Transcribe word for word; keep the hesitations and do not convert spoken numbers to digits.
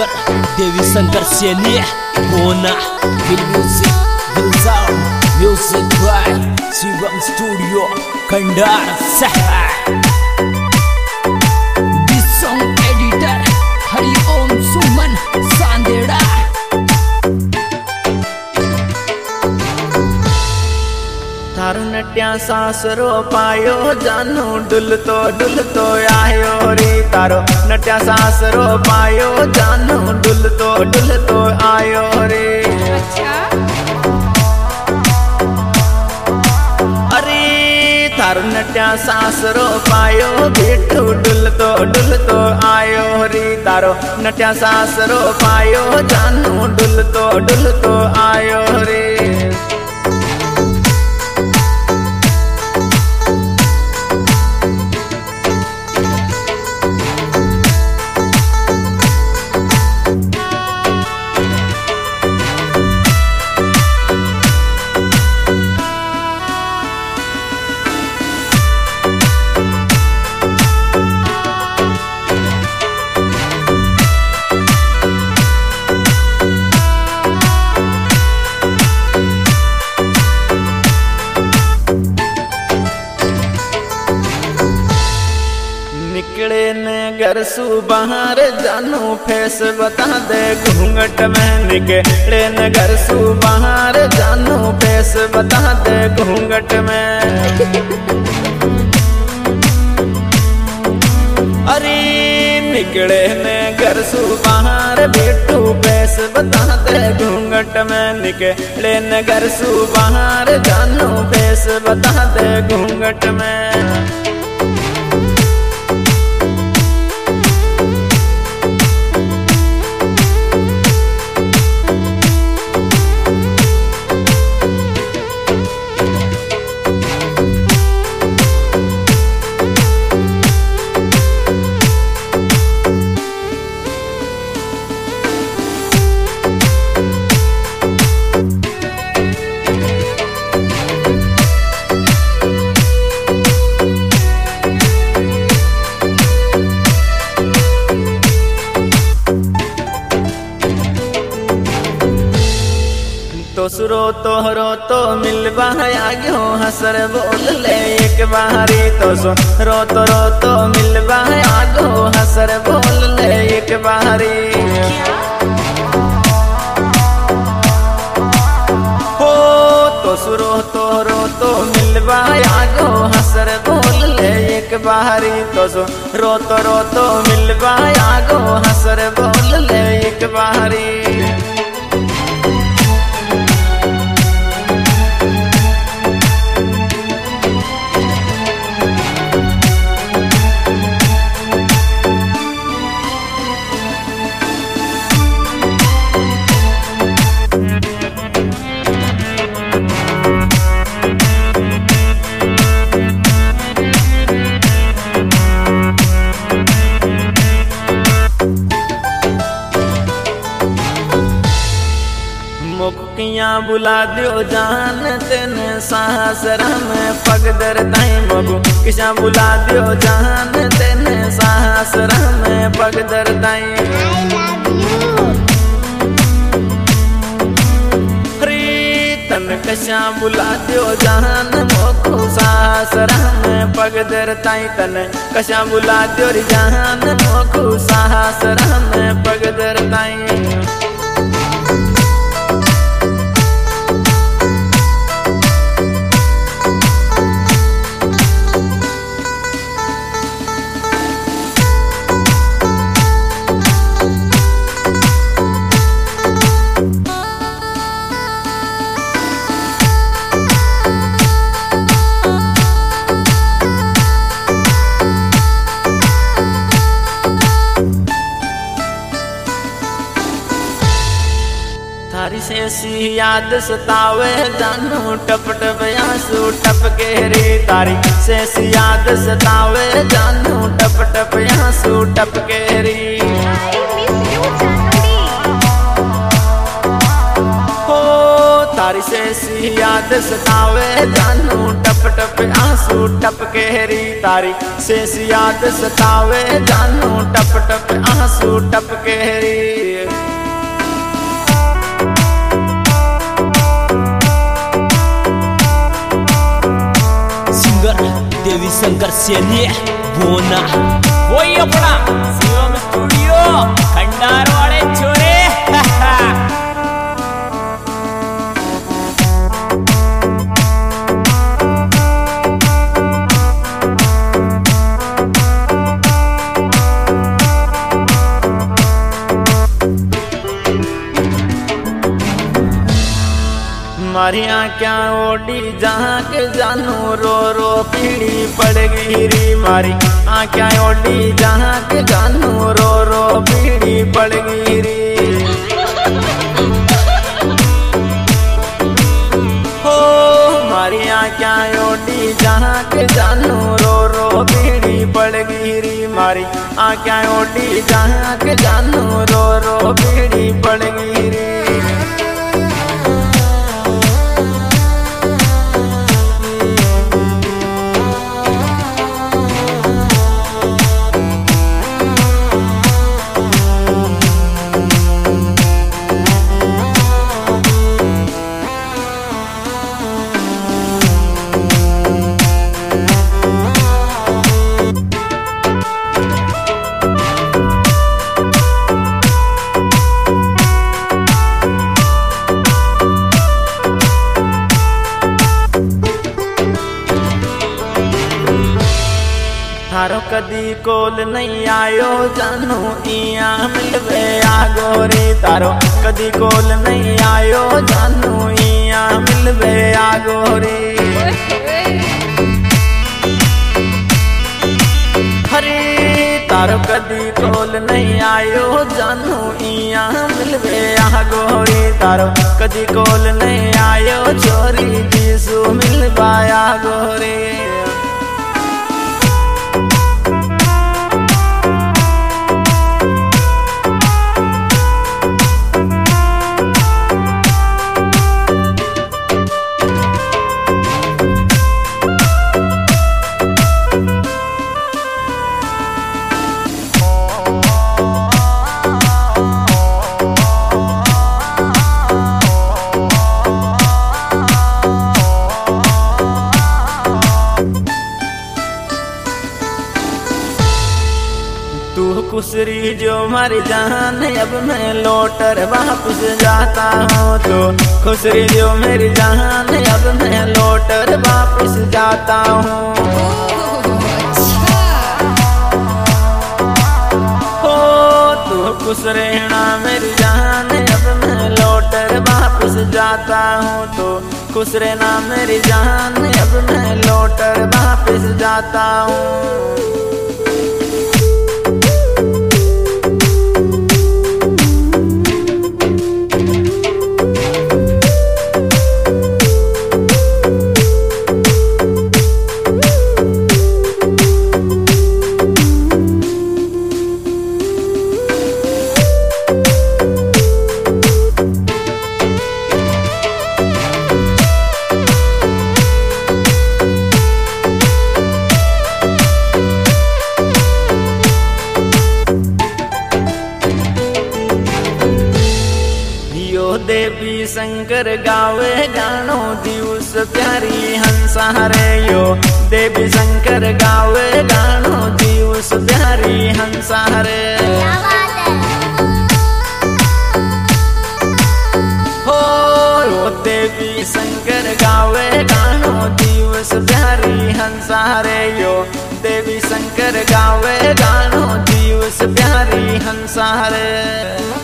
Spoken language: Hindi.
एडिटर देवी शंकर सैनी होना film music Gulzar music by Shivam studio Khandar शहर। This song editor Hari Om Suman Sandeda. थारू नट्या सासरो पायो जानू डुल तो डुल तो आयो रे। तारो नट्या सासरो पायो जानू डुल तो डुल तो आयो रे। अच्छा अरे थारू नट्या सासरो पायो बेटू डुल तो डुल तो आयो रे। तारो नट्या सासरो पायो जानू डुल तो डुल तो आयो रे। निकले ने घर सु बाहर जानू फेस बता दे घूंघट में। निकले ने घर सु बाहर जानू फेस बता दे घूंघट में। अरे निकले ने घर सु बाहर बेटू फेस बता दे घूंघट में। निकले ने घर सु बाहर जानू फेस बता दे घूंघट में। तो सुरो तोहरो तो मिलबा आगे हसर बोल ले एक बारी। तो सुरो तोरो तो मिलबा आगे हसर बोल ले एक बारी। हो तो सुरो तोहरो तो मिलबा आगे हसर बोल ले एक बारी। तो सुरो तोरो तो मिलबा आगे हसर बोल ले एक बारी। मुखिया बुला दियो जान तेन सासरा में पगदर ताई। मगु किसा बुला दियो जान तेन सासरा में पगदर ताई। तन कशा बुला दियो जान मोको सासरा में पगदर ताई। तन कशा बुला दियो जान मोको सासरा में पगदर ताई। थारी से सी याद सतावे जानू टप टप आंसू टप के रे। तारी से सी याद सतावे जानू टप टप आंसू टप के रे। हो तारी से सी याद सतावे जानू टप टप टप आंसू टपके री तारी शेष याद सतावे जानू टप टप आंसू टपके री। सिंगर देवी शंकर सैनी बोना वही अपना शिवम स्टूडियो खंडार वाले छोरे। मारिया क्या ओडी जहाँ के जानू रो रो पीड़ी पड़गी री मारी आँख्या ओडी जहाँ के जानू रो रो पीड़ी पड़गी री। हो मारी आँख्या ओडी जहाँ के जानू रो रो पीड़ी पड़गी री मारी आँख्या ओडी जहाँ के जानू रो रो पीड़ी पड़गी री। थारो कदी कोल नहीं आयो जानू इया मिलवे आगो रे तारो कदी कोल नहीं आयो जानू इया मिलवे आगो रे। हरे तारो कदी कोल नहीं आयो जानू इया मिलवे आगो रे तारो कदी कोल नहीं आयो छोरी जीसु मिलवा आगो रे। तू कुसरी जो मर जान अब मैं लौटर वापस जाता हूँ तो खुसरी जो मेरी जान अब मैं लौटर वापस जाता हूँ। हो तू खुश रहना मेरी जान अब मैं लौटर वापस जाता हूँ तो खुश रहना मेरी जान अब मैं लौटर वापस जाता हूँ। देवी शंकर गावे गानो दिवस प्यारी हंसा रे यो देवी शंकर गावे गानो दिवस प्यारी हंसा रे। हो देवी शंकर गावे गानो दिवस प्यारी हंसा रे यो देवी शंकर गावे गानो दिवस प्यारी हंसा रे।